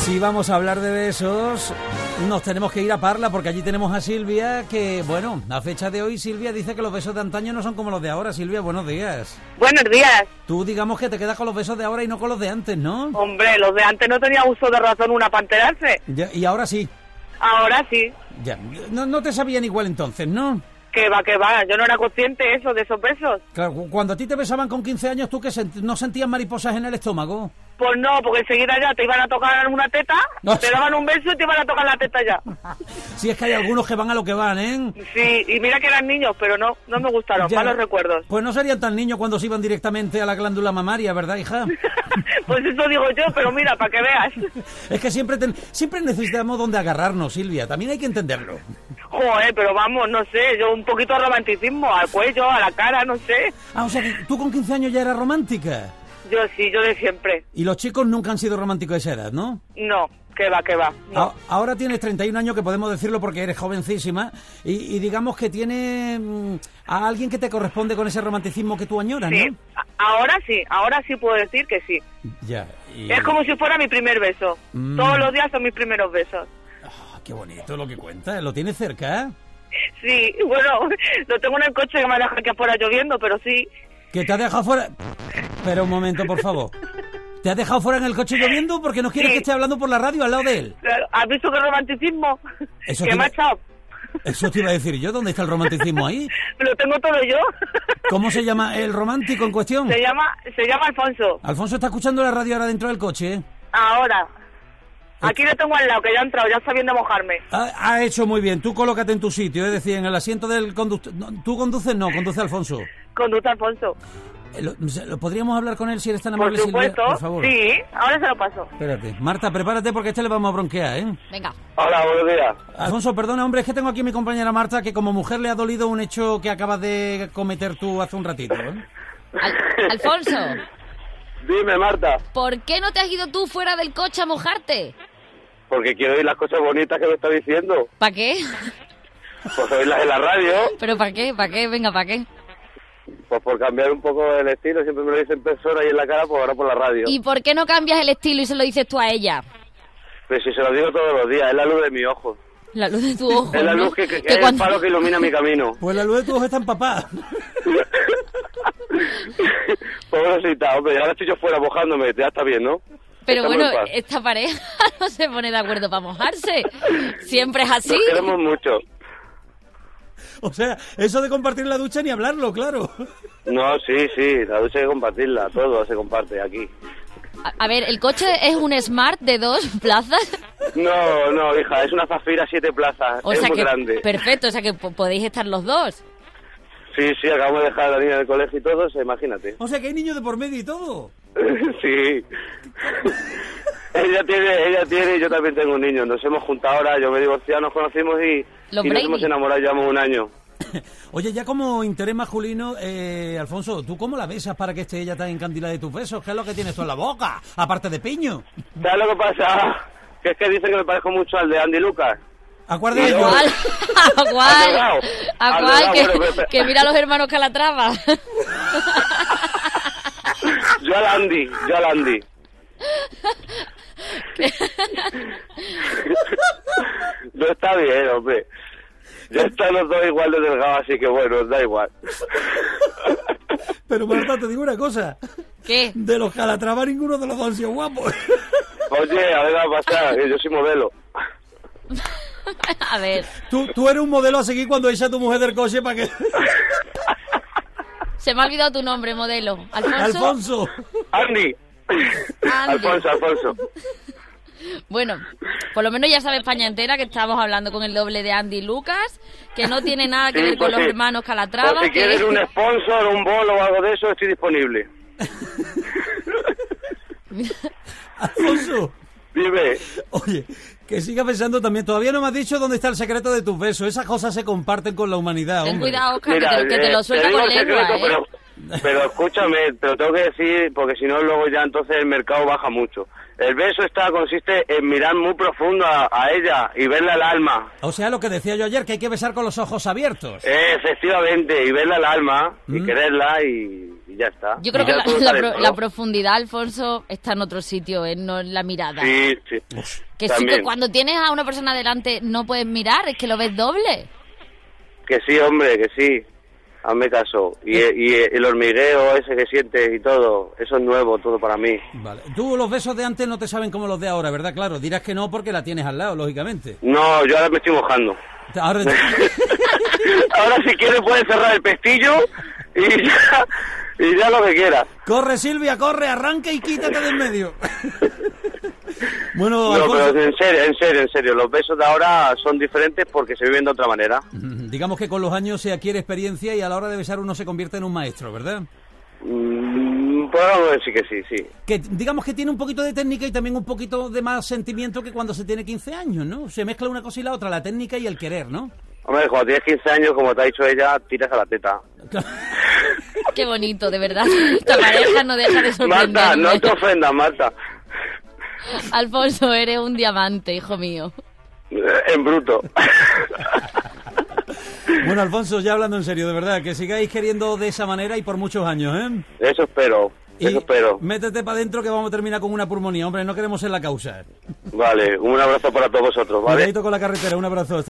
Si vamos a hablar de besos, nos tenemos que ir a Parla porque allí tenemos a Silvia que, bueno, a fecha de hoy Silvia dice que los besos de antaño no son como los de ahora. Silvia, buenos días. Buenos días. Tú digamos que te quedas con los besos de ahora y no con los de antes, ¿no? Hombre, los de antes no tenían uso de razón una para enterarse. Ya, y ahora sí. Ahora sí. Ya, no te sabían igual entonces, ¿no? Que va, yo no era consciente eso, de esos besos. Claro, cuando a ti te besaban con 15 años, ¿tú qué no sentías mariposas en el estómago? Pues no, porque enseguida ya te iban a tocar una teta, No. te daban un beso y te iban a tocar la teta ya. Si es que hay algunos que van a lo que van, ¿eh? Sí, y mira que eran niños, pero no me gustaron, Ya. malos recuerdos. Pues no serían tan niños cuando se iban directamente a la glándula mamaria, ¿verdad, hija? Pues eso digo yo, pero mira, para que veas. Es que siempre necesitamos donde agarrarnos, Silvia, también hay que entenderlo. Joder, pero vamos, no sé, yo un poquito de romanticismo, al cuello, a la cara, no sé. Ah, o sea que tú con 15 años ya eras romántica. Yo sí, yo de siempre. Y los chicos nunca han sido románticos a esa edad, ¿no? No, que va, no. Ahora tienes 31 años, que podemos decirlo porque eres jovencísima, y digamos que tiene a alguien que te corresponde con ese romanticismo que tú añoras, Sí, ¿no? ahora sí puedo decir que sí. Ya. Es como si fuera mi primer beso. Todos los días son mis primeros besos. Ah, qué bonito lo que cuentas. ¿Lo tienes cerca? Sí, bueno, lo tengo en el coche que me ha dejado aquí afuera lloviendo, pero sí. ¿Que te ha dejado fuera? Espera un momento, por favor. ¿Te has dejado fuera en el coche lloviendo porque no quieres Sí. que esté hablando por la radio al lado de él? ¿Has visto qué romanticismo? Eso Que te me ha iba- echado. Eso te iba a decir yo. ¿Dónde está el romanticismo ahí? Lo tengo todo yo. ¿Cómo se llama el romántico en cuestión? Se llama Alfonso. Alfonso está escuchando la radio ahora dentro del coche, ¿eh? Ahora. Aquí lo tengo al lado, que ya ha entrado, ya está viendo mojarme. Ha hecho muy bien. Tú colócate en tu sitio, es decir, en el asiento del conductor. No, tú conduces, no, conduce Alfonso. Conduce Alfonso. ¿Lo podríamos hablar con él si eres tan Por amable, Silvia? supuesto. Por favor. Sí, ahora se lo paso. Espérate. Marta, prepárate porque a este le vamos a bronquear, ¿eh? Venga. Hola, buenos días. Alfonso, perdona, hombre, es que tengo aquí a mi compañera Marta, que como mujer le ha dolido un hecho que acabas de cometer tú hace un ratito, ¿eh? Alfonso, Dime, Marta, ¿por qué no te has ido tú fuera del coche a mojarte? porque quiero oír las cosas bonitas que me está diciendo. ¿Para qué? Pues oírlas en la radio, ¿Pero para qué? ¿Para qué? Venga, ¿para qué? pues por cambiar un poco el estilo. Siempre me lo dicen en persona y en la cara, pues ahora por la radio. ¿Y por qué no cambias el estilo y se lo dices tú a ella? Pero si se lo digo todos los días, es la luz de mi ojo. La luz de tu ojo, Es la ¿no? luz que es cuando- el faro que ilumina mi camino. Pues la luz de tu ojo está empapada. Pobrecita, hombre, ahora estoy yo fuera mojándome, ya está bien, ¿no? Pero Estamos bueno, en paz. esta pareja no se pone de acuerdo para mojarse. Siempre es así. Nos queremos mucho. O sea, eso de compartir la ducha ni hablarlo, claro. No, sí, la ducha hay que compartirla, todo se comparte aquí. A ver, ¿el coche es un Smart de 2 plazas? No, hija, es una Zafira 7 plazas, O es sea muy que, grande. perfecto, o sea que podéis estar los dos. Sí, acabamos de dejar a la niña del colegio y todo, imagínate. O sea, que hay niños de por medio y todo. Sí. Ella tiene y yo también tengo un niño. Nos hemos juntado ahora, yo me he divorciado, nos conocimos y Los nos Brady. hemos enamorado, llevamos un año. Oye, ya como interés masculino, Alfonso, ¿tú cómo la besas para que esté ella tan encandilada de tus besos? ¿Qué es lo que tienes tú en la boca? Aparte de piño. ¿Sabes lo que pasa? Que es que dicen que me parezco mucho al de Andy Lucas. ¿A cuál de ¿A ellos? ¿Cuál? ¿A cuál? Delgado. ¿A Al cuál? Delgado, Que, bueno, pero- que mira a los hermanos Calatrava. Yo al Andy. No está bien, hombre. Ya están los dos igual de delgados, así que bueno, da igual. Pero Marta, te digo una cosa. ¿Qué? De los Calatrava ninguno de los dos han sido guapos. Oye, a ver qué va a pasar, que yo soy modelo. A ver, Tú eres un modelo a seguir cuando echa a tu mujer del coche para que... se me ha olvidado tu nombre, modelo. ¿Alfonso? Alfonso. Andy. Alfonso. Bueno, por lo menos ya sabe España entera que estamos hablando con el doble de Andy Lucas, que no tiene nada que Sí, ver con pues los sí. hermanos Calatrava. Pues si que- quieres un sponsor, un bolo o algo de eso, estoy disponible. Alfonso. Dime. Oye, que siga pensando también. Todavía no me has dicho dónde está el secreto de tus besos. Esas cosas se comparten con la humanidad, Ten hombre. cuidado, Oscar, Mira, que te lo suelta digo con el lengua, secreto, ¿eh? pero escúchame, te lo tengo que decir porque si no luego ya entonces el mercado baja mucho. El beso consiste en mirar muy profundo a ella y verle al alma. O sea, lo que decía yo ayer, que hay que besar con los ojos abiertos. Efectivamente, y verle al alma y quererla y y ya está. Yo creo Y que ya todo sale la solo. profundidad, Alfonso, está en otro sitio, no en la mirada. Sí, sí. Que sí, También. que cuando tienes a una persona delante no puedes mirar, es que lo ves doble. Que sí, hombre, que sí. Hazme caso. Y el hormigueo ese que sientes y todo, eso es nuevo, todo para mí. Vale. Tú los besos de antes no te saben como los de ahora, ¿verdad? Claro, dirás que no porque la tienes al lado, lógicamente. No, yo ahora me estoy mojando. Ahora, Ahora si quieres puedes cerrar el pestillo y ya lo que quieras. corre, Silvia, corre, arranca y quítate de en medio. Bueno, No, Alfonso, pero en serio, los besos de ahora son diferentes porque se viven de otra manera. digamos que con los años se adquiere experiencia y a la hora de besar uno se convierte en un maestro, ¿verdad? Podemos decir que sí, sí. Que digamos que tiene un poquito de técnica y también un poquito de más sentimiento que cuando se tiene 15 años, ¿no? Se mezcla una cosa y la otra, la técnica y el querer, ¿no? Hombre, cuando tienes 15 años, como te ha dicho ella, tiras a la teta. Qué bonito, de verdad. Esta pareja no deja de sorprenderme. Marta, no te ofendas, Marta. Alfonso, eres un diamante, hijo mío. En bruto. Bueno, Alfonso, ya hablando en serio, de verdad, que sigáis queriendo de esa manera y por muchos años, ¿eh? Eso espero, Y eso espero. métete para adentro que vamos a terminar con una pulmonía, hombre, no queremos ser la causa. Vale, un abrazo para todos vosotros, ¿vale? Cuidadito con la carretera, un abrazo.